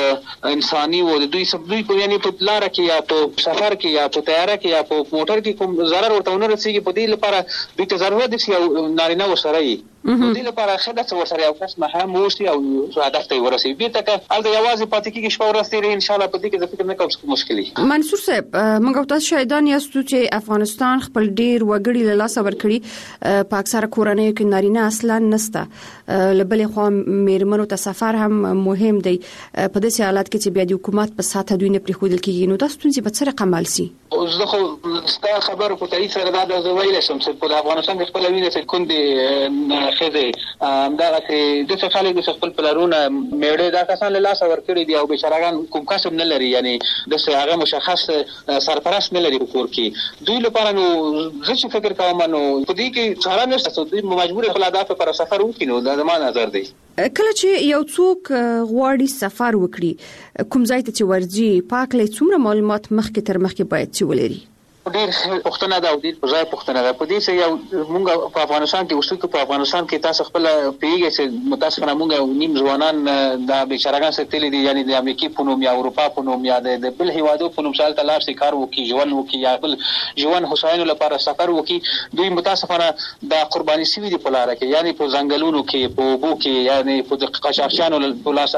انساني او د دوی سبوی په یعنی په لار کې یا په سفر کې یا په تیاره کې یا په موټر کې کوم ضرر ورته نه رسیږي. په دې لپاره دوی ته ضرورت دي چې نارینه وسره یې په دې لپاره خدای ورسره یو کس مهم وشي او هدف ته ورسېږي. بیرته که هلته یوازې پاتې کېږي شپه ورځ تېرې، انشاءالله په دې کې زه فکر نه کوم چې مشکل. منصور صاحب، موږ تاسو شاهدان یاستو چې افغانستان خپل ډیر وګړي له لاسه ورکړي، په اکثره کورنیو کې نارینه اصلا نسته، لبلې خو میرمنو ته سفر هم مهم دی. په داسې حالت کې چې بیا د حکومت په ساته دوی نه پرېښودل کېږي، نو دا ستونزې به څه رقم حل سي؟ زه خو ستا خبرو په تایید سره دا زه ویلی شم چې په افغانستان کې خپله وینه چې کندې ښځې همدغسې داسې خلک چې خپل پلرونه میړه دا کسان له لاسه ورکړي دي او بېچارهګان کوم کسب نه لري، یعنې داسې هغه مشخص سرپرست نه لري په کور کې. دوی لپاره نو زه چې فکر کوم نو په دې کې چاره نشته، دوی مجبور خپل اهداف لپاره سفر وکړي. نو دا زما نظر دی. کله چې یو څوک غواړي سفر وکړي، کوم ځای ته چې ورځي، پاک لې څومره معلومات مخکې تر مخکې باید چې ولري؟ ډیر پښتنه دا او ډیر په ځای پښتنه دا په دې چې یو مونږ په افغانستان کې اوسو، په افغانستان کې تاسو خپل پیږئ چې متاسفانه مونږ نیم ځوانان دا بیچارهګان ستل دي، یعنی د امریکای په نوم یا اروپا په نوم یا د بل هیوادو په نوم شال تلار سي کار وکي، ژوند وکي یا بل ژوند حسین لپاره سفر وکي. دوی متاسفانه د قرباني سوي دي په لار کې، یعنی په ځنګلونو کې، په اوبو کې، یعنی په قاچاقچیانو په لاس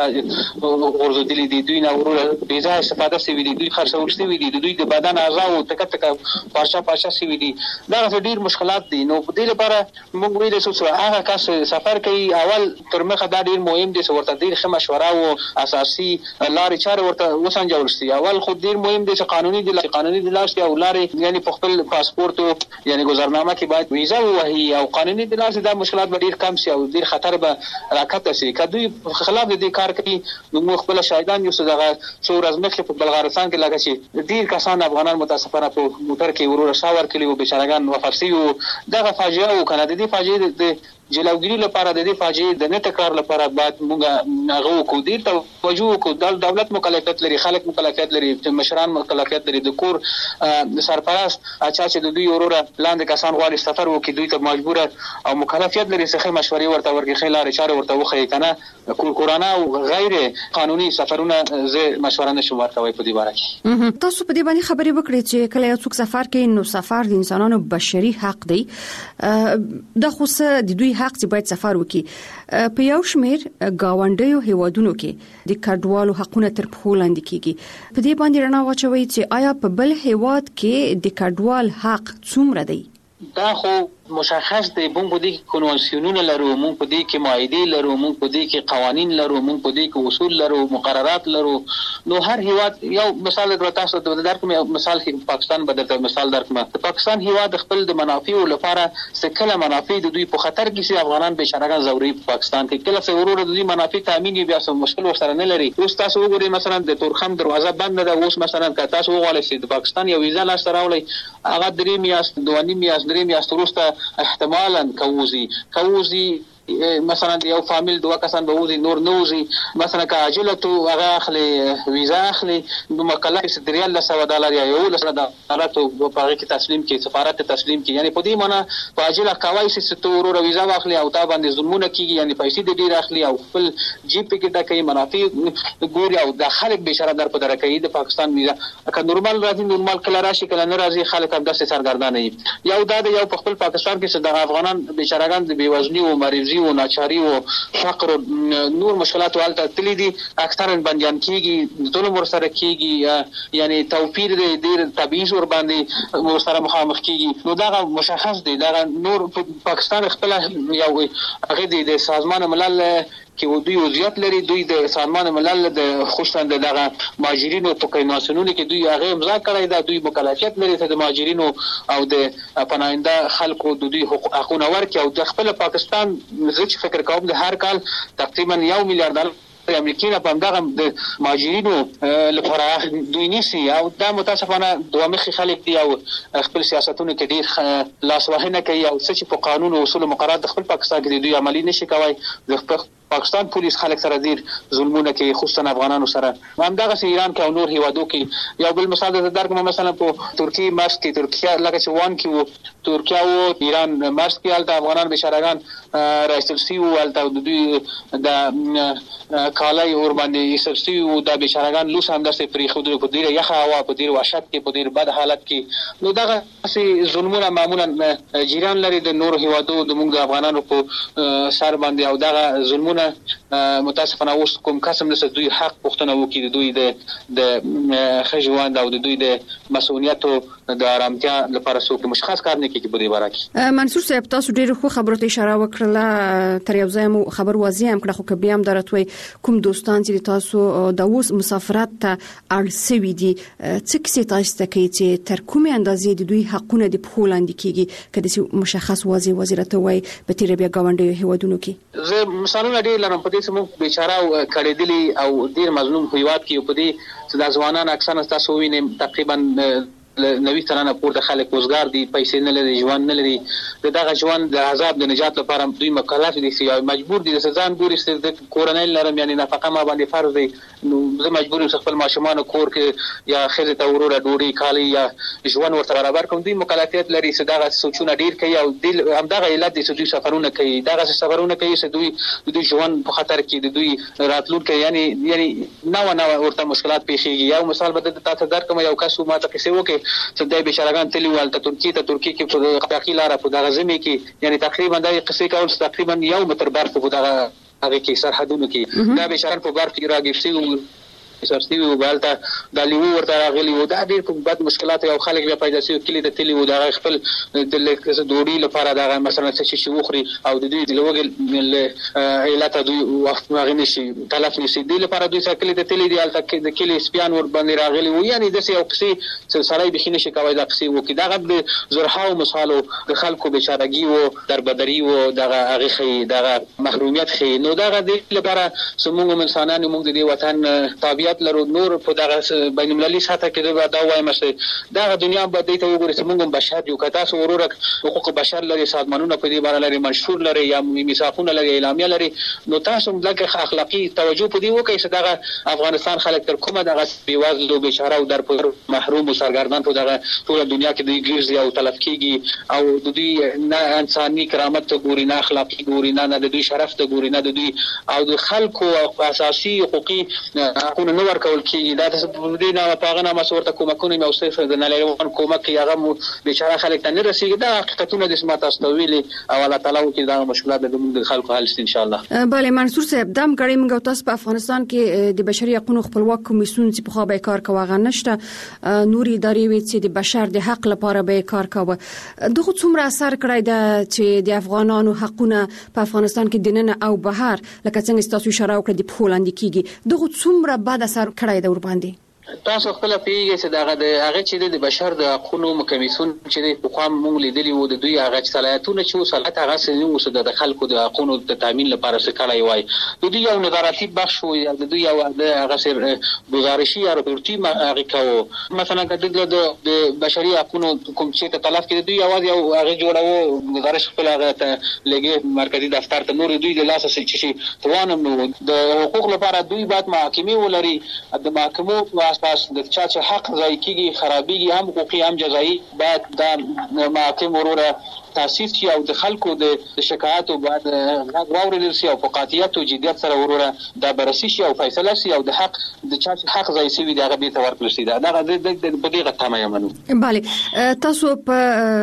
ورزدلي دي. دوی نه ورو بې ځایه استفاده سوي دي، دوی خرڅول سوي دي، دوی د بدن اعضاء او تک پاشا سوي دي. دا ډیر مشکلات دي. نو په دې لپاره موږ ویل چې هغه کس سفر کوي اول تر مخه دا ډیر مهم دي چې ورته ډیر ښه مشوره او اساسي لارې چارې ورته وسنجول شي. اول خو ډیر مهم دي چې قانوني د لارې او لارې یعنی په خپل پاسپورت یعنی گذرنامه کې باید ویزا ووهي او قانوني د لارې دا مشکلات به ډیر کم شي او ډیر خطر به راکته شي. که دوی خلاف دې کار کوي نو موږ خپل شاهدان یو څه دغه څو ورځې مخکې په بلغارستان کې لکه چې ډیر کسان افغانان متاسفانه په موټر کې ورور شاور کلی او بیچارهګان وفات شوي وو. دغه فاجعه وکړه. د دې فاجعې د جلوګیری لپاره، د دې فاجعې د نه تکرار لپاره باید موږ هغه وکړو، دې ته توجه وکړو. دولت مکلفیت لري، خلک مکلفیت لري، مشران مکلفیت لري، د کور سرپرست اچا چې د دوی وروره لاندې کسان غواړي سفر وکړي، دوی ته مجبور او مکلفیت لري چې ښه مشورې ورته ورکړي، ښه لارې چارې ورته وښیي. که نه کورکورانه او غیر قانوني سفرونه زه مشوره نشم ورکوی په دې باره کې. تاسو په دې باندې خبرې وکړې چې کله یو څوک سفر کوي نو سفر د انسانانو بشري حق دی. دا خو د دوی حق چې باید سفر وکړي. په یو شمیر گاونډیو هیوادونو کې د کډوالو حقونه تر پښو لاندې کیږي. په دې باندې رڼا واچوي چې آیا په بل هیواد کې د کډوال حق څومره دی؟ دا خو مشخص دی. مونږ په دې کې کنوانسیونونه لرو، مونږ په دې کې معاهدې لرو، مونږ په دې کې قوانین لرو، مونږ په دې کې اصول لرو، مقررات لرو. نو هر هیواد یو مثال درته تاسو درکوم، مثال پاکستان به درته مثال درکوم. د پاکستان هیواد خپل د منافعو لپاره څکله منافع د دوی په خطر کې سي افغانان بیچارهګان زوري په پاکستان کې کله څه ورور د دوی منافع تامین بیا څه مشکل ورسره نه لري. اوس تاسو وګورئ مثلا د تورخم دروازه بند ده. اوس مثلا که تاسو وغواړئ چې د پاکستان یو ویزا لاسته راوړئ، هغه 3 میاشت 2 میاشت 3 میاشت وروسته احتمالاً کوزي مثلا یو فامیل 2 کسان به وزي، نور نه وزي. مثلا که عاجله تو هغه اخلي ویزا اخلي نو مکلف چې ریال $100 یا $100 په هغه کې تسلیم کې سفارت تسلیم کې، یعنی په دې معنی په عاجله کوي چې تو ورو ویزا واخلي او تا باندې ظلمونه کیږي، یعنی پیسې د ډیر اخلي او خپل جیب کې دا کوي منافع ګوري او د خلک بشاره در په درکې د پاکستان ویزا که نورمال راځي، نورمال کله راشي کله نه راځي، خلک هم داسې سرګردانه وي. یو دا یو په خپل پاکستان کې چې د افغانان بشارهګان د بیوزنی او مریضي بېوزلي او ناچاري او فقر او نور مشکلات ولته تللی دي اکثرا بنديان کیږي ظلم ورسره کیږي یعنی توپیر دی ډېر تبعیض ور باندې ورسره مخامخ کیږي نو دا مشخص دی دا نور پاکستان خپل یو هغه د سازمان ملل کې دوی وضعیت لري دوی د سازمان ملل د خصوصا دغه مهاجرینو په کیناسونو کې دوی هغه امضا کړی دا دوی مکلفیت لري ته د مهاجرینو او د پناهنده خلکو د دوی حقوقونه ورکړي او د خپل پاکستان زه چې فکر کوم د هر کال تقریبا $1 میلیارډ امریکای نه په دغه د مهاجرینو لپاره دوی نیسي او دا متاسفانه دوه مخي خلک دي او خپل سیاستونو کې ډیر لاسوهنه کوي او څه چې په قانون او اصول مقررات د خپل پاکستان کې دوی عملی نشي کوي د پاکستان پولیس خلک سره ډیر ظلمونه کوي خصوصا افغانانو سره همدغه ایران کې او نور هیوادو کې یو بل مثال درکوم مثلا په ترکیه مرز کې ترکیه لکه چې وان کې ترکیه او ایران مرز کې الته افغانان بشارهګان رئیس سی او الته د دوی د کالای اور باندې سرسي او د بشارهګان لوس هم داسې پری خو د ډیره یخه هوا په ډیر وحشت کې په ډیر بد حالت کې نو دغه ظلمونه معمولا جیران لري د نور هیوادو د موږ د افغانانو په سر باندې او دغه ظلمونه متاسفانه اوس کوم قسم نشي دوی حق پښتنه وکړي دوی د خجوان او دوی د مسؤلیت او د آرامتیا لپاره څوک مشخص کار نه کوي په دې باره کې منصور صاحب تاسو ډیر خو خبرو ته اشاره وکړه تر یو ځای مو خبر واضح هم کړه خو کبي هم درتوي کوم دوستان چې تاسو د اوس مسافرت ته اړسوي دي څه کیسه تاسو ته کوي چې تر کومه اندازې د دوی حقونه د پولاند کېږي کله مشخص واضح وزارت وای په تیر بیا گاونډي هیوادونو کې زه مثالونه ډیر لرم په دې سمو بیچاره او کړهدلی او ډیر مظلوم هیواد کې په دې د ځوانان اکثر تاسو وینئ تقریبا 90 تنه پورته خلک وزګار دي پیسې نه لري ژوند نه لري دغه ژوند د عذاب د نجات لپاره دوی مکلف دي چې مجبور دي د ځان ګوري چې کورنۍ لرم یعنی نفقه ما باندې فرض دي نو زه مجبور یم خپل ماشومان کور کې یا خزه ته وروره ډوډۍ کالی یا ژوند ورته برابر کوم دوی مکلفیت لري چې دغه سوچونه ډیر کوي او همدغه علت دي چې دوی سفرونه کوي دغه سفرونه کوي چې دوی ژوند په خطر کې دي دوی راتلونکي یعنی نو ورته مشکلات پیښیږي یو مثال به تاسو درکوم یو کس ما ته کیسه وکي چې دای بشارهګان تلی ولته ترکیه کې په قباقی لار په دغه زمي کې یعنی تقریبا د قصې کول تقریبا 1 متر برف په دغه هغه کې سرحدونو کې دا بشارهګان په برف کې راګفسي سرسي او بالته د لیو ورته راغلی و دا ډیر په بد مشکلات او خلک بیا پیدا شي کلی د تلی و دا خپل د لکه دوړي لپاره دا مثلا څه شي وخري او د دوی د لوګل علت دوی وخت ماغې نشي تلف نشي د لپاره دوی سکلی د تلی دی الته د کلی سپیان ور باندې راغلی و یعنی د یو قصې سلسله به نشي کوي دا قصې و کې دا غد زرحه او مثالو د خلکو بشارګي او دربدري او دغه هغه خي دغه محرومیت خي نو دغه د لپاره سمون انسانانو موږ د وطن تابعیت لرو نور په دغه بین المللي سطح کې دا وایم چې دا دنیا به د ته وګوري چې موږ بشر یو کتا سو ورور حقوق بشر لري سازمانونه په دې باره لري منشور لري یا میثاقونه لري اعلامیه لري نو تاسو لکه اخلاقی توجه په دې وکړئ چې دغه افغانستان خلک تر کومه دغه بیوازلو بیچاره او در محروم او سرګردان په دغه ټول دنیا کې د ګرځي او تلف کیږي او د دوی نه انساني کرامت ته ګوري نه اخلاقی ګوري نه د دوی شرف ته ګوري نه د دوی او د خلکو اساسي حقوقي حقوق ورکول کیږي دا د دې نه پاغه نه مسورته کومکونه مې اوسه د نړیوال کومک هغه بیچاره خلک ته نه رسیږي دا حقیقتونه د سمات استویلي او الله تعالی کې دا مشکلات د خلکو حل ان شاء الله بله منصور صاحب دم غړي موږ تاسو په افغانستان کې د بشري حقوقو خپلواک کمیسیون چې په خو به کار کوي نشته نوري ادارې وي چې د بشر د حق لپاره به کار کوي دغه څومره اثر کړی دا چې د افغانانو حقونه په افغانستان کې دننه او بهر لکه څنګه تاسو اشاره وکړه د پولاند کېږي دغه څومره بد اثر کړی دا ور باندې تاسو خپل پیږئ چې دغه د هغه چې د بشر د حقوقو کمیسیون چې د حقوق مونږ لیدلی وو د دوی هغه صلاحیتونه چې صلاحیت هغه سنو وسه د خلکو د حقوقو د تامین لپاره څه کړی وای د دوی یو نظارتي بخش وو یا د دوی یو هغه سر گزارشي یا رپورټي هغه کو مثلا د بشري حقوقو کوم چې ته تلف کړي دوی اواز یو هغه جوړاو گزارش خپل هغه ته لګي مرکزی دفتر ته نور دوی د لاس څخه چې توانم نو د حقوق لپاره دوی بعد محاکمه ولري د محاکمو اساس د چا چې حق ځای کیږي خرابېږي هم حقوقي هم جزایي باید د محاکم وروره تاسیس شي او د خلکو د شکایت او بعد غږ واورېدل شي او په قاطعیت او جدیت سره وروره دا بررسي شي او فیصله شي او د حق د چا حق ځای شي د هغه بیرته ورکړل شي دا د دغه تمه یمنو. بله تاسو په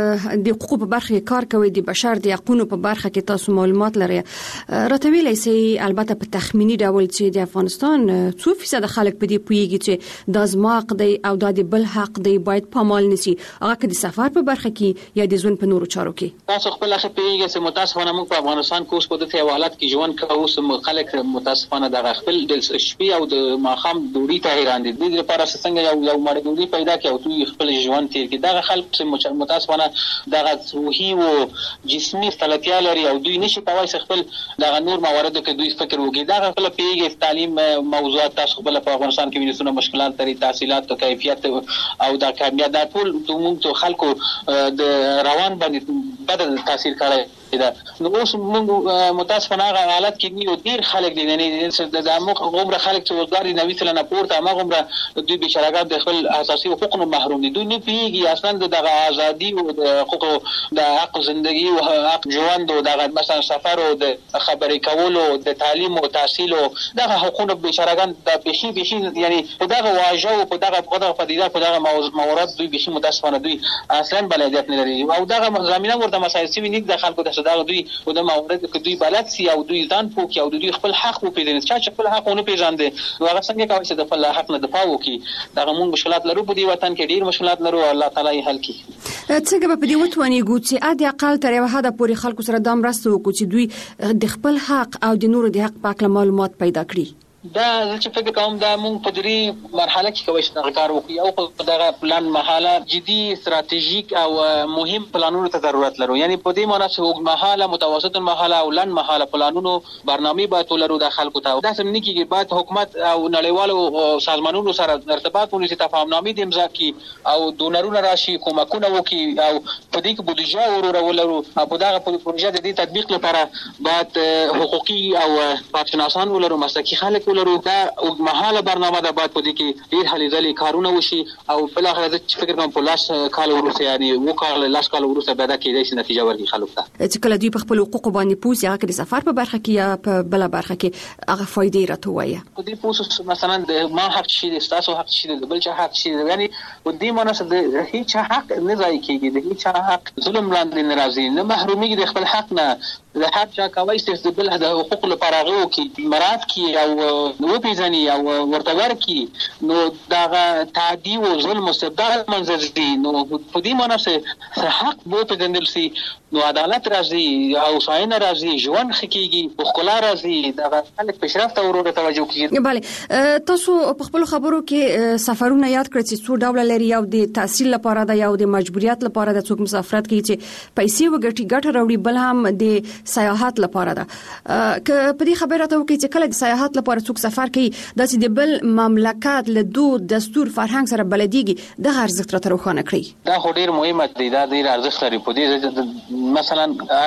د حقوقو په برخه کې کار کوئ د بشر د حقوقو په برخه کې تاسو معلومات لرئ راته ویلای شئ البته په تخمینی ډول چې د افغانستان 2% خلک په دې پوهیږي چې د زما حق دی او د بل حق دی باید پامال نشي هغه کې د سفر په برخه کې یا د ژوند په نورو چارو کې تاسو خپل اخر پیږي چې متاسفانه موږ په افغانستان کې اوس په دغه حالت کې ژوند کوو چې خلک متاسفانه د خپل د شپې او د ماخام دوړي ته حیران دي د لپاره څنګه یو مړ دوړي پیدا کوي او دوی خپل ژوند تیر کې دا خلک چې متاسفانه د روحي او جسمي فعالیتیا لري او دوی نشي کولای خپل د نور مواردو کې دوی فکر وکړي دا خپل پیږي تعلیم موضوعات تاسو خپل په افغانستان کې وینئ مشکلات لري تحصیلات او کیفیت او د کامیابی د ټول موږ خلکو د روان باندې بدل تاثیر کړی دا نو اوس موږ متاسفانه حالت کې یو ډیر خلک دي نه د عمره خلک چې وزګاری نوې تل نه پورته هغه عمره دوی بشراګات د خپل اساسي حقوقو محروم دي دوی نه پیږي اصلا د ازادي او د حقوقو د حق ژوندۍ او حق ژوند او د مثلا سفر او د خبرې کولو د تعلیم او تحصیل او د حقوقو بشراګان د بشي یعنی په دغه واژه او په دغه پدیده په دغه موارد دوی بشي متاسفانه دوی اصلا بلدیت نه لري او دغه زمينه ورته مسایل سوي نه د خلکو د دا دوی او د مورد کې دوی بلد سي او دوی ځان پوکي او دوی خپل حق وپیژني چې خپل حق ونه پیژاندي نو هغه څنګه کوي چې د خپل حق نه دفاع وکړي دا موږ مشکلات لرو په دې وطن کې ډیر مشکلات لرو الله تعالی یې حل کړي څنګه په دې وتونی ګوتې ا د اقل تر یو حد پورې خلکو سره د مرسته وکړي چې دوی د خپل حق او د نورو د حق په اړه معلومات پیدا کړي دا چې فکر کوم دا موږ په دې مرحله کې کوي چې کار وکړو او په دغه پلان مرحله جدي استراتیژیک او مهم پلانونو ته ضرورت لرو یعنی په دې معنی چې وګ مرحله متوسط مرحله او لن مرحله پلانونو برنامه باید ولرو د خلکو ته دا سم نه کیږي باید حکومت او نړیوالو سازمانونو سره ارتباط ونیسي تفاهمنامې د امضا کی او دونرونه راشي کومکونه وکي او په دې کې بودیجه ولرو په دغه پروژه د دې تطبیق لپاره باید حقوقي او پاتشناسان ولرو مسلکي خلک ولرو دا محاله برنامه ده باید په دې کې ډیر هلي ځلې کارونه وشي او بل اخر د فکر کوم په لاس کال ورسره یعنی وکړل لاس کال ورسره به دا کېدای شي نتیجه ورکړي خلکو ته چې کله دوی په خپل حقوقو باندې پوس یا د سفر په برخه کې یا په بل برخه کې هغه فائدې راټوي په دې پوس مثلا د ما حق شي د تاسو حق شي د بل چا حق شي یعنی په دې معنی د هیڅ حق نه ځای کېږي د هیڅ حق ظلم لاندې ناراضي نه محرومي د خپل حق نه د حق چا کوي چې د بل د حقوق لپاره غو کې مراد کې او نو پیژني او ورته ورکی نو دا تعدی او ظلم مستبدل منځ دي نو په دې معنی چې حق بو په دندل سي نو عدالت راځي او ساين راځي ژوند خکېږي خپل راځي دا خلک پیشرفت او ورته توجه کوي bale تاسو په خپل خبرو کې سفرونه یاد کړئ چې څو ډول لري یو د تحصیل لپاره دا یو د مجبوریت لپاره د څوک مسافرت کوي چې پیسې وګټي ګټه راوړي بل هم د سیاحت لپاره ده که په دې خبره ته وکړي چې کله د سیاحت لپاره څوک سفر کوي د دې بل مملکت له دود دستور فرهنګ سره بلديږي د ارزښت را روښانه کړی دا خو ډیر مهمه دی دا ډیر ارزښت لري په دې مثلا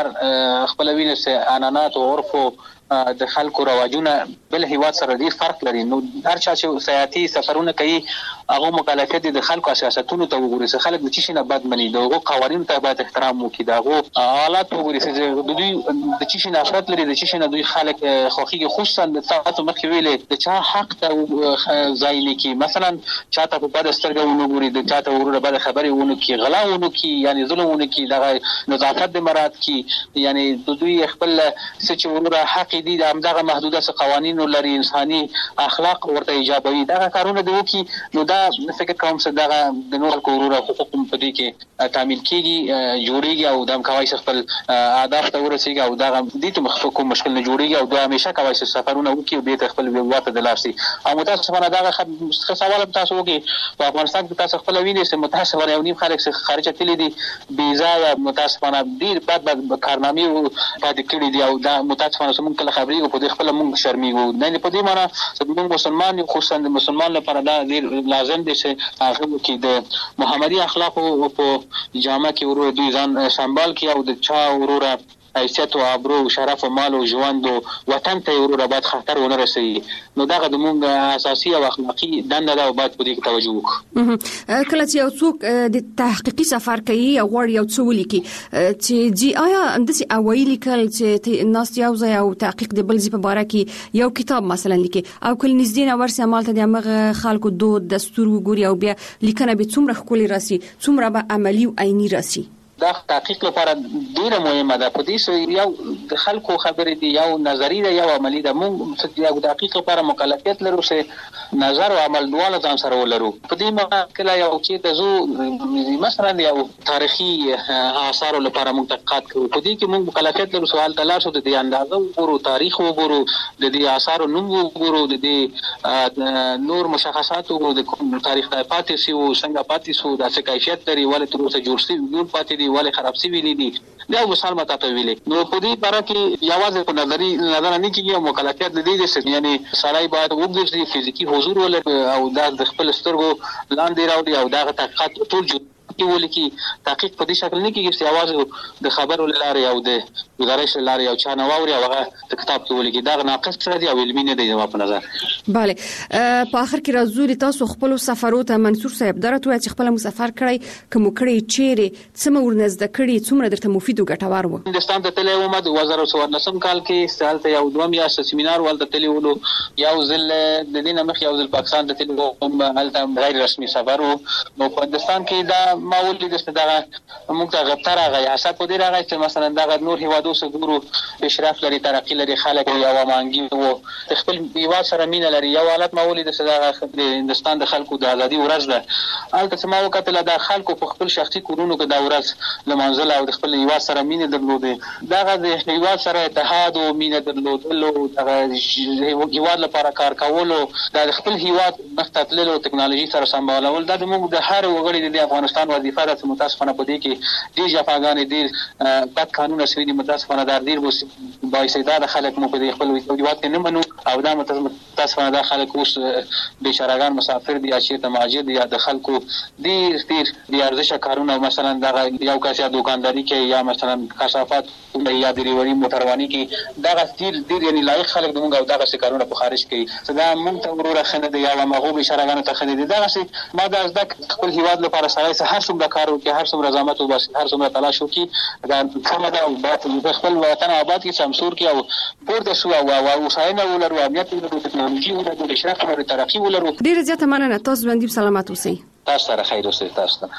خپل وینې سه انانات او عرفو د خلکو رواجونه بل هیواد سره ډیر فرق لري نو هر چا چې سیاحتي سفرونه کوي هغه مکلفیت د خلکو اساساتونو ته وګوري چې خلک د چی نه بد مني دغه قوانینو ته باید احترام وکړي دغه حالات وګوري چې د دوی د چی نه افراد لري د چی نه دوی خلک خوخيږي خصوصا د تاسو مخکې ویلې د چا حق ته ځای نه کی مثلا چاته په بد سترګه ونګوري د چاته ورونه بد خبرې ونه کی غلا ونه کی یعنی ظلم ونه کی دغه نظافت د مراد کی یعنی د دوی خپل سچ ورونه حق دي د همدغه محدوده قوانين لري انساني اخلاق ورته ایجابوي دا کارونه دی وکي نو دا فکر کوم چې دا د نور کورونه حقوق په دې کې تامین کیږي جوړیږي او د کوي خپل اهداف ته ورسیږي او دا د ته مخکوم مشکل نه جوړیږي او دا همیشه کوي چې سفرونه وکي او به خپل وواته د لاسي او متاسفانه دا سوال تاسو وکي په افغانستان کې تاسو خپل وینئ چې متاسفانه یو نیم خلک خارج تللی دي ویزا یا متاسفانه ډیر بد کارنامې پاتې کړي دي او دا متاسفانه موږ کله خبرې په دې خپل موږ شرمېږو نه په دې معنی چې موږ مسلمان یو خصوصا د مسلمان لپاره دا ډیر لازم دي چې هغه کې د محمدي اخلاق او په جامه کې ورو دوی ځان سنبال کړي او د چا وروره حیثیت او ابرو او شرف او مال او ژوند او وطن ته ورور باید خطر ونه رسي. نو دغه د موږ اساسي او اخلاقی دنده ده او باید په دې کې توجه وکړو. کله چې یو څوک د تحقیقي سفر کوي او غواړي یو څه ولیکي چې جی آیا اندسي اوایل کله چې ناس یو ځای او تحقیق د بل ځای په اړه کې یو کتاب مثلا لیکي او کله نږدې نه ورسي عملته د هغه خلکو دود دستور وګوري او بیا لیکنه به څومره ښکلي راسي څومره به عملی او عیني راسي. دا تحقیق لپاره ډیره مهمه ده. په دې یو د خلکو خبرې دي، یو نظری ده، یو عملی ده. موږ یو تحقیق لپاره مکلفیت لرو چې نظر او عمل دواړه ځان سره ولرو. په دې مقاله یو چې د زو مثلا یو تاریخي آثار لپاره موږ تحقیقات کوو. په دې کې موږ مکلفیت لرو سوال تلار شو د اندازه وګورو، تاریخ وګورو، د دې آثار نوم وګورو، د دې نور مشخصات وګورو، د تاریخ پاتې سي او څنګه پاتې سو، د څه کیفیت لري، ولې تر اوسه جوړ شي جوړ پاتې ولی خراب سی ویلي دي. دا مثال ماته ته ویلي. نو په دې لپاره کې یوازې په نظر نه کېږي او مکلفیت د دې چې یعنی سړی باید وګوري فزیکی حضور ولري او د خپل سترګو لاندې راوړي او دا تحقیقات ټول کې ولیکي. تحقیق په دې شکل نه کېږي چې یوازې د خبرو لاره او د گزارش لاره او چا نه واوري او هغه د کتاب کې ولیکي. دا ناقص څه دی او علمي نه دی زما په نظر. bale په اخر کې راځو تاسو خپل سفرو ته منصور صاحب درته وایي چې خپل مسافر کړی کوم کړی چیرې څومره ورنزد کړی څومره درته مفید او ګټور و. هندستان ته تللی وم د 2019 کال کې سالته یو دوم یا سیمینار ولته تللی ولو. یو ځل د دې نه مخ یو ځل پاکستان ته تللی وم، هلته غیر رسمي سفر وو. نو په هندستان کې دا ما ولې د دغه موږ ته غتر غي حساب په دې راغی چې مثلا دغه نور هیوادو سګورو اشراف لري، ترقی لري، خلک یو مانګي وو، خپل هیواد سره مینه لري. یو حالت ما ولې د دغه هندستان د خلکو د ازادي ورځ ده. البته ما وکتل د خلکو په خپل شخصي کورونو کې د ورځ لمانځل او د خپل هیواد سره مینه درلوده. دغه د هیواد سره اتحاد او مینه درلودل او دغه هیواد لپاره کار کول او د خپل هیواد مختلفو ټکنالوژي سره سمبالول د موږ د هر وګړي د افغانستان وظیفه ده. متاسفانه په دې کې ډیر جفاګانې، ډیر بد قانون سوي دي. متاسفانه دا ډیر باعث خلک مو په دې خپل هیواد کې نه منو او دا متاسفانه دا خلک اوس بیچارهګان مسافر دي، چې مهاجر دي، د خلکو ډیر د ارزښت کارونه مثلا دا یو کس یا دکانداري کې یا مثلا کثافات یا ډریوري موټرواني کې دا ډیر یعنی لایق خلک دغه او دغه کارونه په خارج کې دا مونږ ته ورور خنه دی یا مغو بیچارهګان ته خنه دي. دا ما د خپل هیواد لپاره سړی هر څومره کار وکړي، هر څومره زحمت وباسي، هر څومره تلاش وکړي، دا کومه ده او باید خپل وطن آباد کې سمسور کې او پورته شو او وسایل ولرو، امنیت ولرو، ټکنالوژي ولرو، اشراف ولرو، ترقی ولرو. ډیر زیاته مننه. تاسو باندې سلامات اوسئ. تاسو سره خیر اوسئ. تاسو ته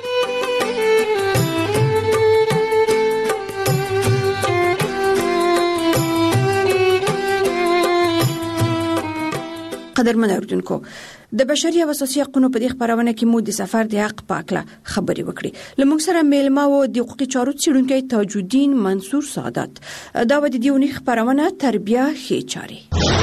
قدرمن اوردونکو، د بشري او اساسي حقوقو په دې خبرونه کې مو د سفر د حق په اړه خبرې وکړې. لمونږ سره میلمه و د حقوقي چارو څېړونکی تاج الدین منصور سعادت. دا و د دیونی خبرونه تربیه ښې چاري.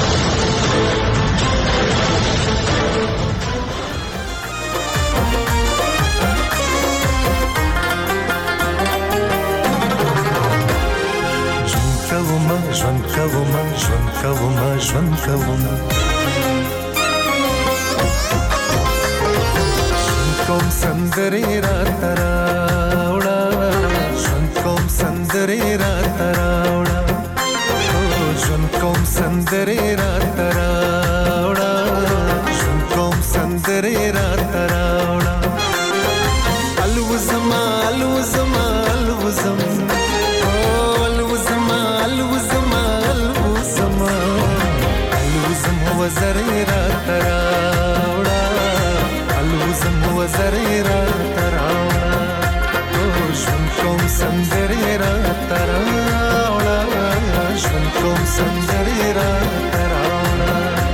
ژوند کوم کوم سندري را تراوړه، ژوند کوم سندري را تراوړه، ژوند کوم سندري را تراوړه، ژوند کوم سندري را تراوړه. الوزما الوزما الوزم الوزما الوزما الوزما الوزم وزري را تراوړه، الوزم وزري را تراوړه، ژوند کوم سندري را تراوړه، ژوند کوم سندري را تراوړه.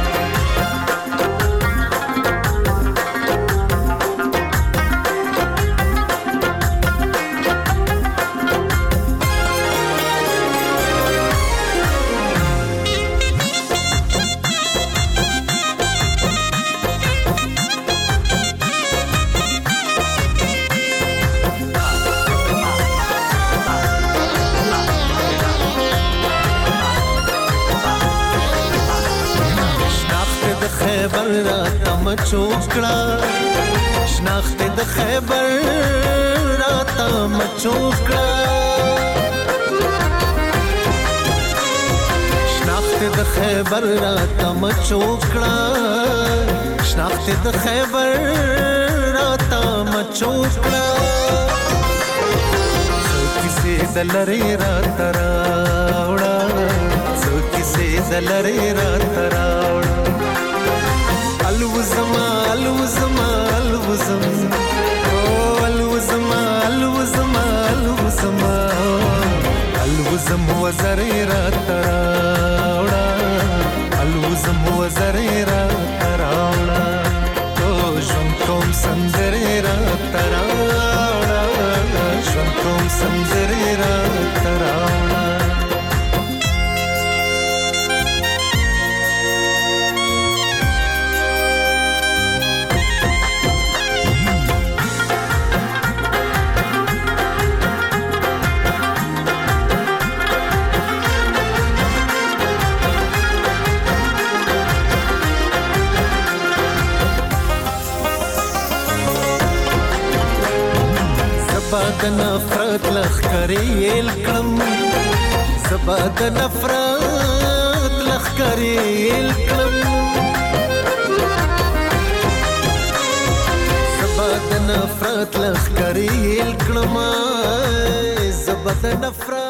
خیبر را تم چوکړه، شناخت د خیبر را تم چوکړه، خیبر راته مچوکړه شناخت د خیبر راته مچوکړه څو کیسې د لرې راته راوړه څو کیسې د لرې راته راوړه الوزما الوزما الوزم الوزما الوزما الوزما الوزم وزرې راته راوړه الوزم وزرې راته راوړه او ژوند کوم سندرې راته راوړه ژوند کوم سندرې راته راوړه زبا د نفرت لخکرې الکړم زبا د نفرت لخکرې الکړم زبا د نفرت لخکرې الکړم زبا د نفرت